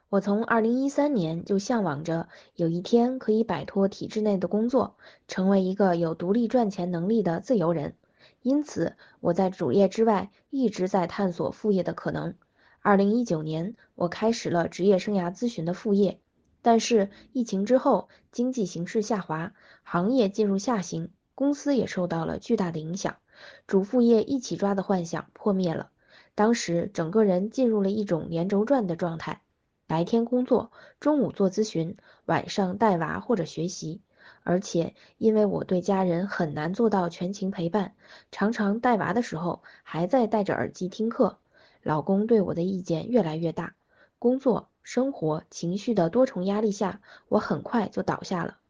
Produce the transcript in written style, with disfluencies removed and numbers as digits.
我从2013年就向往着有一天可以摆脱体制内的工作，成为一个有独立赚钱能力的自由人。因此，我在主业之外一直在探索副业的可能。2019年，我开始了职业生涯咨询的副业，但是疫情之后，经济形势下滑，行业进入下行，公司也受到了巨大的影响，主副业一起抓的幻想破灭了。当时整个人进入了一种连轴转的状态。白天工作，中午做咨询，晚上带娃或者学习。而且因为我对家人很难做到全勤陪伴，常常带娃的时候还在戴着耳机听课。老公对我的意见越来越大，工作、生活、情绪的多重压力下，我很快就倒下了。